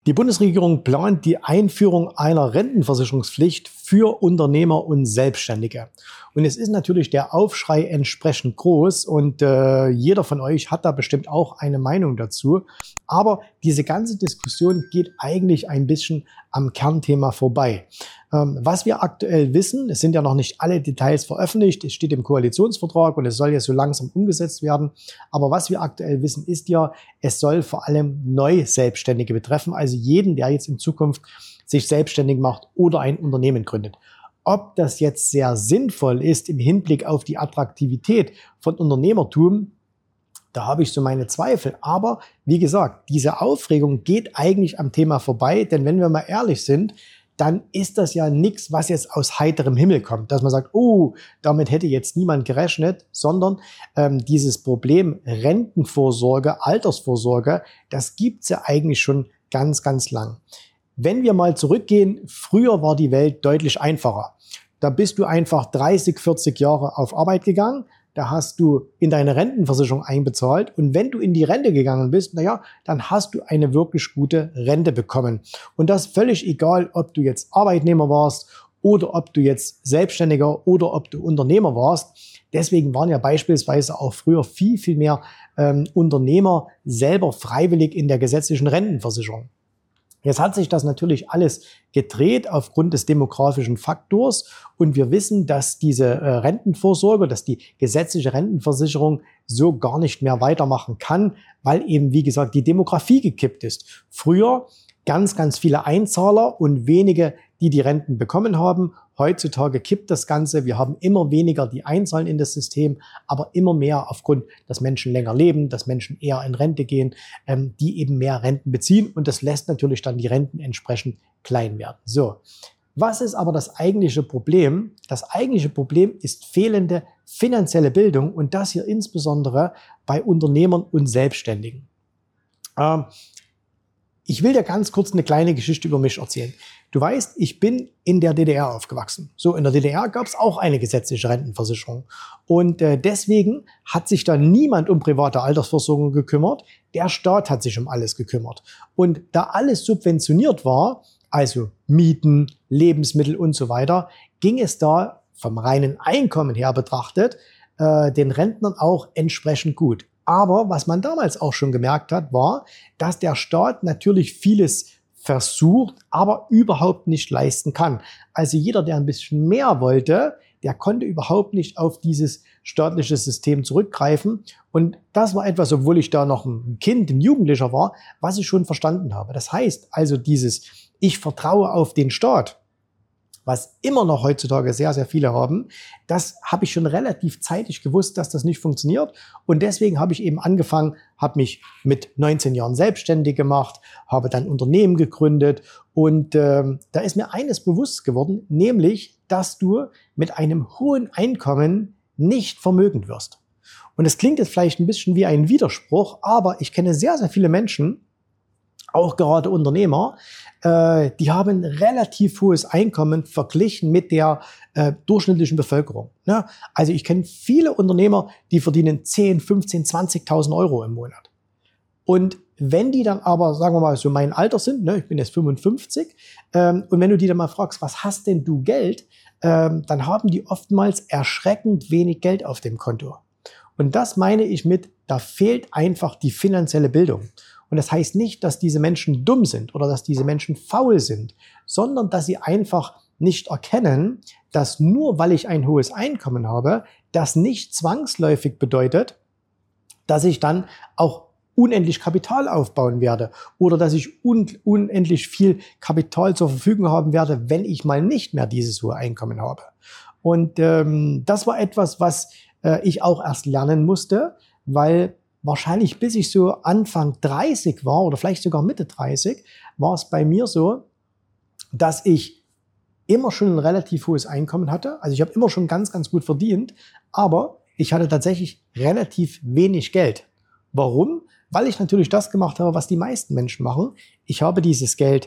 Die Bundesregierung plant die Einführung einer Rentenversicherungspflicht für Unternehmer und Selbstständige. Und es ist natürlich der Aufschrei entsprechend groß und jeder von euch hat da bestimmt auch eine Meinung dazu. Aber diese ganze Diskussion geht eigentlich ein bisschen am Kernthema vorbei. Was wir aktuell wissen, es sind ja noch nicht alle Details veröffentlicht, es steht im Koalitionsvertrag und es soll ja so langsam umgesetzt werden. Aber was wir aktuell wissen, ist ja, es soll vor allem Neu-Selbstständige betreffen, also jeden, der jetzt in Zukunft sich selbstständig macht oder ein Unternehmen gründet. Ob das jetzt sehr sinnvoll ist im Hinblick auf die Attraktivität von Unternehmertum, da habe ich so meine Zweifel. Aber wie gesagt, diese Aufregung geht eigentlich am Thema vorbei, denn wenn wir mal ehrlich sind, dann ist das ja nichts, was jetzt aus heiterem Himmel kommt, dass man sagt, oh, damit hätte jetzt niemand gerechnet, sondern dieses Problem Rentenvorsorge, Altersvorsorge, das gibt's ja eigentlich schon ganz, ganz lang. Wenn wir mal zurückgehen, früher war die Welt deutlich einfacher. Da bist du einfach 30, 40 Jahre auf Arbeit gegangen, da hast du in deine Rentenversicherung einbezahlt und wenn du in die Rente gegangen bist, naja, dann hast du eine wirklich gute Rente bekommen. Und das völlig egal, ob du jetzt Arbeitnehmer warst oder ob du jetzt Selbstständiger oder ob du Unternehmer warst. Deswegen waren ja beispielsweise auch früher viel, viel mehr Unternehmer selber freiwillig in der gesetzlichen Rentenversicherung. Jetzt hat sich das natürlich alles gedreht aufgrund des demografischen Faktors und wir wissen, dass diese Rentenvorsorge, dass die gesetzliche Rentenversicherung so gar nicht mehr weitermachen kann, weil eben, wie gesagt, die Demografie gekippt ist. Früher ganz, ganz viele Einzahler und wenige, die Renten bekommen haben. Heutzutage kippt das Ganze. Wir haben immer weniger, die einzahlen in das System, aber immer mehr aufgrund, dass Menschen länger leben, dass Menschen eher in Rente gehen, die eben mehr Renten beziehen. Und das lässt natürlich dann die Renten entsprechend klein werden. So, was ist aber das eigentliche Problem? Das eigentliche Problem ist fehlende finanzielle Bildung und das hier insbesondere bei Unternehmern und Selbstständigen. Ich will dir ganz kurz eine kleine Geschichte über mich erzählen. Du weißt, ich bin in der DDR aufgewachsen. So, in der DDR gab es auch eine gesetzliche Rentenversicherung. Und deswegen hat sich da niemand um private Altersversorgung gekümmert. Der Staat hat sich um alles gekümmert. Und da alles subventioniert war, also Mieten, Lebensmittel und so weiter, ging es da vom reinen Einkommen her betrachtet den Rentnern auch entsprechend gut. Aber was man damals auch schon gemerkt hat, war, dass der Staat natürlich vieles versucht, aber überhaupt nicht leisten kann. Also jeder, der ein bisschen mehr wollte, der konnte überhaupt nicht auf dieses staatliche System zurückgreifen. Und das war etwas, obwohl ich da noch ein Kind, ein Jugendlicher war, was ich schon verstanden habe. Das heißt also dieses, ich vertraue auf den Staat, was immer noch heutzutage sehr, sehr viele haben, das habe ich schon relativ zeitig gewusst, dass das nicht funktioniert. Und deswegen habe ich eben angefangen, habe mich mit 19 Jahren selbstständig gemacht, habe dann Unternehmen gegründet. Und da ist mir eines bewusst geworden, nämlich, dass du mit einem hohen Einkommen nicht vermögend wirst. Und es klingt jetzt vielleicht ein bisschen wie ein Widerspruch, aber ich kenne sehr, sehr viele Menschen, auch gerade Unternehmer, die haben ein relativ hohes Einkommen verglichen mit der durchschnittlichen Bevölkerung. Ne? Also ich kenne viele Unternehmer, die verdienen 10, 15, 20.000 Euro im Monat. Und wenn die dann aber, sagen wir mal, so mein Alter sind, ne, ich bin jetzt 55, und wenn du die dann mal fragst, was hast denn du Geld, dann haben die oftmals erschreckend wenig Geld auf dem Konto. Und das meine ich mit, da fehlt einfach die finanzielle Bildung. Und das heißt nicht, dass diese Menschen dumm sind oder dass diese Menschen faul sind, sondern dass sie einfach nicht erkennen, dass nur weil ich ein hohes Einkommen habe, das nicht zwangsläufig bedeutet, dass ich dann auch unendlich Kapital aufbauen werde oder dass ich unendlich viel Kapital zur Verfügung haben werde, wenn ich mal nicht mehr dieses hohe Einkommen habe. Und das war etwas, was ich auch erst lernen musste, weil wahrscheinlich bis ich so Anfang 30 war oder vielleicht sogar Mitte 30, war es bei mir so, dass ich immer schon ein relativ hohes Einkommen hatte. Also ich habe immer schon ganz, ganz gut verdient, aber ich hatte tatsächlich relativ wenig Geld. Warum? Weil ich natürlich das gemacht habe, was die meisten Menschen machen. Ich habe dieses Geld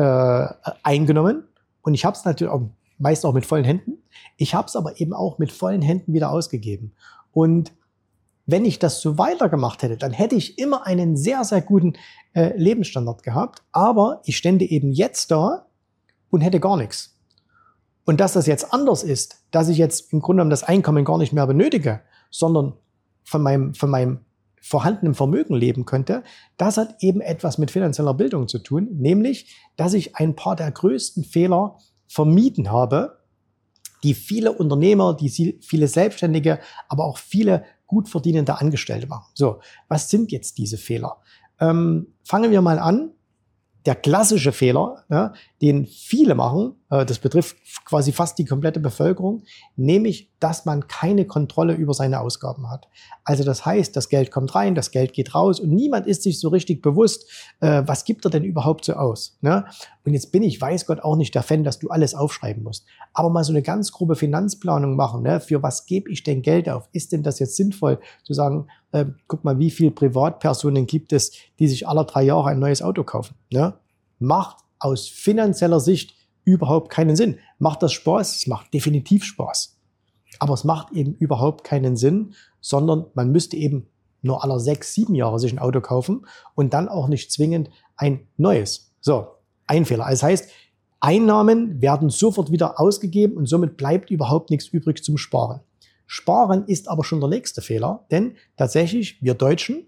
eingenommen und ich habe es natürlich auch, meist auch mit vollen Händen. Ich habe es aber eben auch mit vollen Händen wieder ausgegeben. Und wenn ich das so weitergemacht hätte, dann hätte ich immer einen sehr, sehr guten Lebensstandard gehabt. Aber ich stände eben jetzt da und hätte gar nichts. Und dass das jetzt anders ist, dass ich jetzt im Grunde genommen das Einkommen gar nicht mehr benötige, sondern von meinem vorhandenen Vermögen leben könnte, das hat eben etwas mit finanzieller Bildung zu tun, nämlich, dass ich ein paar der größten Fehler vermieden habe, die viele Unternehmer, die viele Selbstständige, aber auch viele gut verdienende Angestellte machen. So, was sind jetzt diese Fehler? Fangen wir mal an. Der klassische Fehler, ja, den viele machen, das betrifft quasi fast die komplette Bevölkerung, nämlich, dass man keine Kontrolle über seine Ausgaben hat. Also das heißt, das Geld kommt rein, das Geld geht raus und niemand ist sich so richtig bewusst, was gibt er denn überhaupt so aus. Ne? Und jetzt bin ich, weiß Gott, auch nicht der Fan, dass du alles aufschreiben musst. Aber mal so eine ganz grobe Finanzplanung machen, ne? Für was gebe ich denn Geld auf? Ist denn das jetzt sinnvoll zu sagen, guck mal, wie viele Privatpersonen gibt es, die sich alle 3 Jahre ein neues Auto kaufen. Ne? Macht aus finanzieller Sicht überhaupt keinen Sinn. Macht das Spaß? Es macht definitiv Spaß. Aber es macht eben überhaupt keinen Sinn, sondern man müsste eben nur alle 6, 7 Jahre sich ein Auto kaufen und dann auch nicht zwingend ein neues. So, ein Fehler. Das heißt, Einnahmen werden sofort wieder ausgegeben und somit bleibt überhaupt nichts übrig zum Sparen. Sparen ist aber schon der nächste Fehler, denn tatsächlich wir Deutschen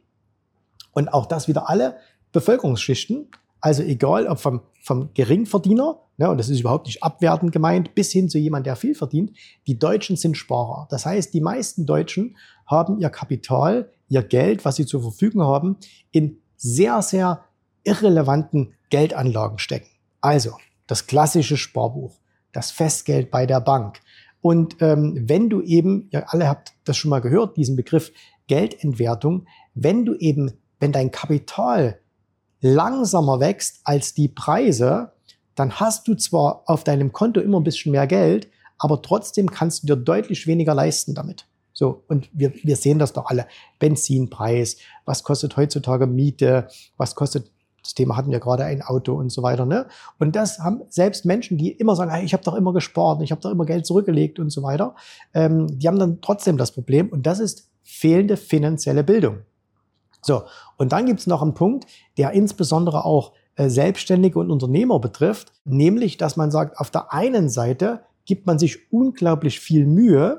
und auch das wieder alle Bevölkerungsschichten, also egal ob vom Geringverdiener, ne, und das ist überhaupt nicht abwertend gemeint, bis hin zu jemand, der viel verdient, die Deutschen sind Sparer. Das heißt, die meisten Deutschen haben ihr Kapital, ihr Geld, was sie zur Verfügung haben, in sehr, sehr irrelevanten Geldanlagen stecken. Also das klassische Sparbuch, das Festgeld bei der Bank. Und wenn du eben, ihr alle habt das schon mal gehört, diesen Begriff Geldentwertung, wenn dein Kapital langsamer wächst als die Preise, dann hast du zwar auf deinem Konto immer ein bisschen mehr Geld, aber trotzdem kannst du dir deutlich weniger leisten damit. So, und wir sehen das doch alle. Benzinpreis, was kostet heutzutage Miete, was kostet, das Thema hatten wir gerade, ein Auto und so weiter. Ne? Und das haben selbst Menschen, die immer sagen, hey, ich habe doch immer gespart, ich habe doch immer Geld zurückgelegt und so weiter, die haben dann trotzdem das Problem und das ist fehlende finanzielle Bildung. So, und dann gibt es noch einen Punkt, der insbesondere auch Selbstständige und Unternehmer betrifft, nämlich, dass man sagt, auf der einen Seite gibt man sich unglaublich viel Mühe,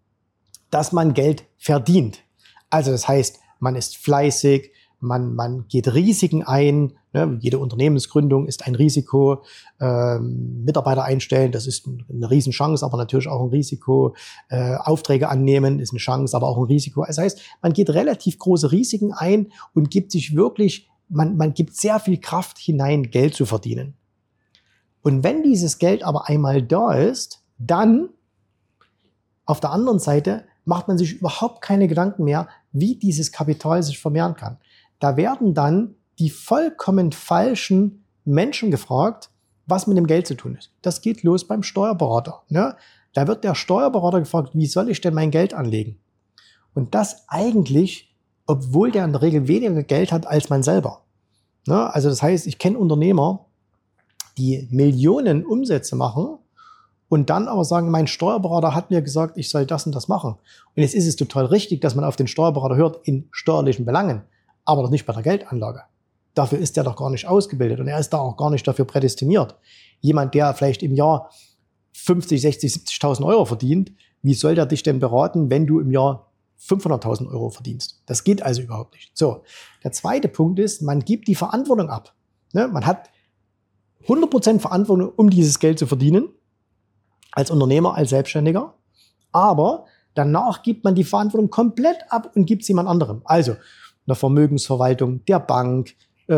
dass man Geld verdient. Also das heißt, man ist fleißig, man geht Risiken ein. Ne? Jede Unternehmensgründung ist ein Risiko. Mitarbeiter einstellen, das ist eine Riesenchance, aber natürlich auch ein Risiko. Aufträge annehmen ist eine Chance, aber auch ein Risiko. Das heißt, man geht relativ große Risiken ein und gibt sich wirklich, man gibt sehr viel Kraft hinein, Geld zu verdienen. Und wenn dieses Geld aber einmal da ist, dann auf der anderen Seite macht man sich überhaupt keine Gedanken mehr, wie dieses Kapital sich vermehren kann. Da werden dann die vollkommen falschen Menschen gefragt, was mit dem Geld zu tun ist. Das geht los beim Steuerberater. Ne? Da wird der Steuerberater gefragt, wie soll ich denn mein Geld anlegen? Und das eigentlich, obwohl der in der Regel weniger Geld hat als man selber. Ne? Also das heißt, ich kenne Unternehmer, die Millionen Umsätze machen und dann aber sagen, mein Steuerberater hat mir gesagt, ich soll das und das machen. Und jetzt ist es total richtig, dass man auf den Steuerberater hört in steuerlichen Belangen, aber doch nicht bei der Geldanlage. Dafür ist er doch gar nicht ausgebildet und er ist da auch gar nicht dafür prädestiniert. Jemand, der vielleicht im Jahr 50, 60, 70.000 Euro verdient, wie soll der dich denn beraten, wenn du im Jahr 500.000 Euro verdienst? Das geht also überhaupt nicht. So, der zweite Punkt ist, man gibt die Verantwortung ab. Ne? Man hat 100% Verantwortung, um dieses Geld zu verdienen, als Unternehmer, als Selbstständiger, aber danach gibt man die Verantwortung komplett ab und gibt es jemand anderem. Also einer Vermögensverwaltung, der Bank,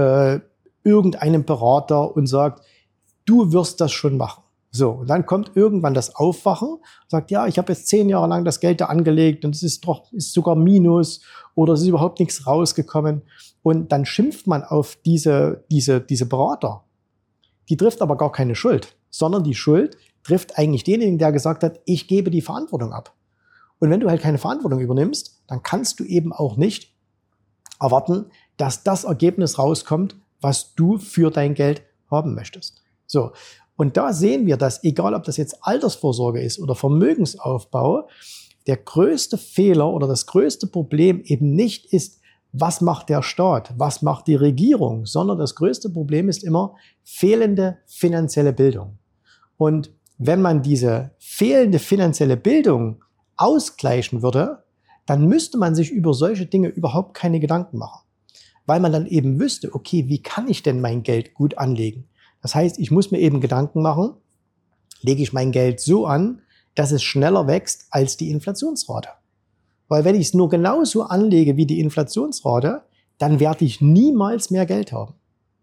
irgendeinem Berater und sagt, du wirst das schon machen. So, und dann kommt irgendwann das Aufwachen, sagt, ja, ich habe jetzt 10 Jahre lang das Geld da angelegt und es ist sogar Minus oder es ist überhaupt nichts rausgekommen. Und dann schimpft man auf diese Berater. Die trifft aber gar keine Schuld, sondern die Schuld trifft eigentlich denjenigen, der gesagt hat, ich gebe die Verantwortung ab. Und wenn du halt keine Verantwortung übernimmst, dann kannst du eben auch nicht erwarten, dass das Ergebnis rauskommt, was du für dein Geld haben möchtest. So. Und da sehen wir, dass egal ob das jetzt Altersvorsorge ist oder Vermögensaufbau, der größte Fehler oder das größte Problem eben nicht ist, was macht der Staat, was macht die Regierung, sondern das größte Problem ist immer fehlende finanzielle Bildung. Und wenn man diese fehlende finanzielle Bildung ausgleichen würde, dann müsste man sich über solche Dinge überhaupt keine Gedanken machen. Weil man dann eben wüsste, okay, wie kann ich denn mein Geld gut anlegen? Das heißt, ich muss mir eben Gedanken machen, lege ich mein Geld so an, dass es schneller wächst als die Inflationsrate. Weil wenn ich es nur genauso anlege wie die Inflationsrate, dann werde ich niemals mehr Geld haben.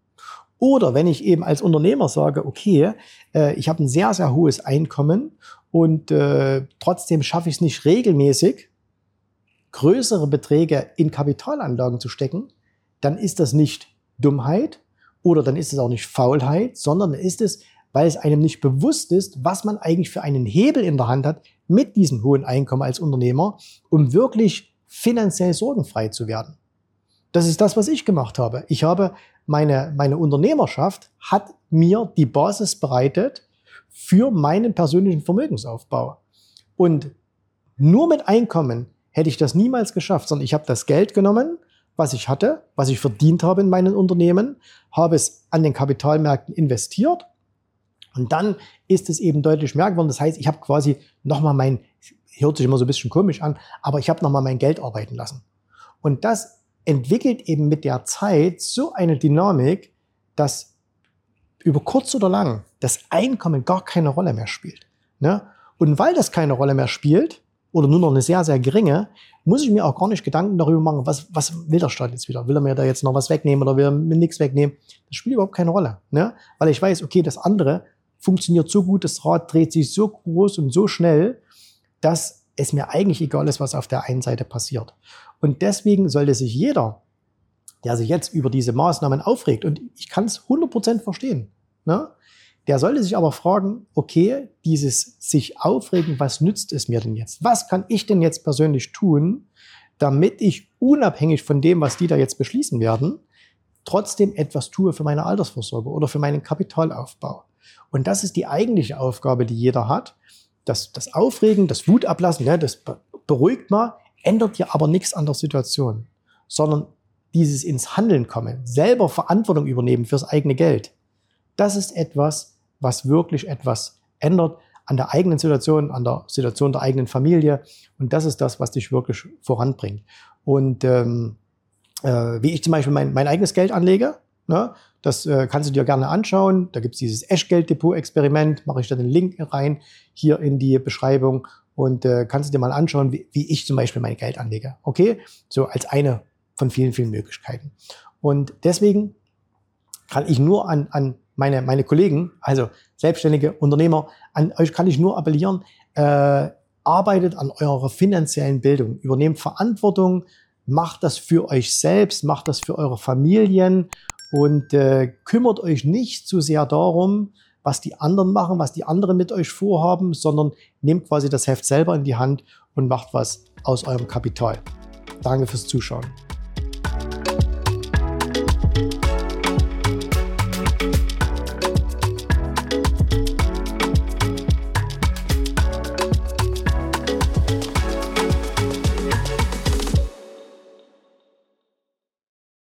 Oder wenn ich eben als Unternehmer sage, okay, ich habe ein sehr, sehr hohes Einkommen und trotzdem schaffe ich es nicht regelmäßig, größere Beträge in Kapitalanlagen zu stecken, dann ist das nicht Dummheit oder dann ist es auch nicht Faulheit, sondern ist es, weil es einem nicht bewusst ist, was man eigentlich für einen Hebel in der Hand hat mit diesem hohen Einkommen als Unternehmer, um wirklich finanziell sorgenfrei zu werden. Das ist das, was ich gemacht habe. Ich habe meine Unternehmerschaft hat mir die Basis bereitet für meinen persönlichen Vermögensaufbau. Und nur mit Einkommen hätte ich das niemals geschafft, sondern ich habe das Geld genommen, was ich hatte, was ich verdient habe in meinen Unternehmen, habe es an den Kapitalmärkten investiert und dann ist es eben deutlich mehr geworden. Das heißt, ich habe quasi nochmal hört sich immer so ein bisschen komisch an, aber ich habe nochmal mein Geld arbeiten lassen. Und das entwickelt eben mit der Zeit so eine Dynamik, dass über kurz oder lang das Einkommen gar keine Rolle mehr spielt. Ne? Und weil das keine Rolle mehr spielt, oder nur noch eine sehr, sehr geringe, muss ich mir auch gar nicht Gedanken darüber machen, was will der Staat jetzt wieder? Will er mir da jetzt noch was wegnehmen oder will er mir nichts wegnehmen? Das spielt überhaupt keine Rolle. Ne? Weil ich weiß, okay, das andere funktioniert so gut, das Rad dreht sich so groß und so schnell, dass es mir eigentlich egal ist, was auf der einen Seite passiert. Und deswegen sollte sich jeder, der sich jetzt über diese Maßnahmen aufregt, und ich kann es 100% verstehen, ne? Der sollte sich aber fragen, okay, dieses sich aufregen, was nützt es mir denn jetzt? Was kann ich denn jetzt persönlich tun, damit ich unabhängig von dem, was die da jetzt beschließen werden, trotzdem etwas tue für meine Altersvorsorge oder für meinen Kapitalaufbau? Und das ist die eigentliche Aufgabe, die jeder hat. Das Aufregen, das Wutablassen, ja, das beruhigt mal, ändert ja aber nichts an der Situation, sondern dieses ins Handeln kommen, selber Verantwortung übernehmen fürs eigene Geld. Das ist etwas, was wirklich etwas ändert an der eigenen Situation, an der Situation der eigenen Familie. Und das ist das, was dich wirklich voranbringt. Und wie ich zum Beispiel mein eigenes Geld anlege, ne, das kannst du dir gerne anschauen. Da gibt es dieses Echtgeld-Depot-Experiment, mache ich da den Link rein, hier in die Beschreibung. Und kannst du dir mal anschauen, wie ich zum Beispiel mein Geld anlege. Okay? So als eine von vielen, vielen Möglichkeiten. Und deswegen kann ich nur an meine Kollegen, also selbstständige Unternehmer, an euch kann ich nur appellieren, arbeitet an eurer finanziellen Bildung, übernehmt Verantwortung, macht das für euch selbst, macht das für eure Familien und kümmert euch nicht zu sehr darum, was die anderen machen, was die anderen mit euch vorhaben, sondern nehmt quasi das Heft selber in die Hand und macht was aus eurem Kapital. Danke fürs Zuschauen.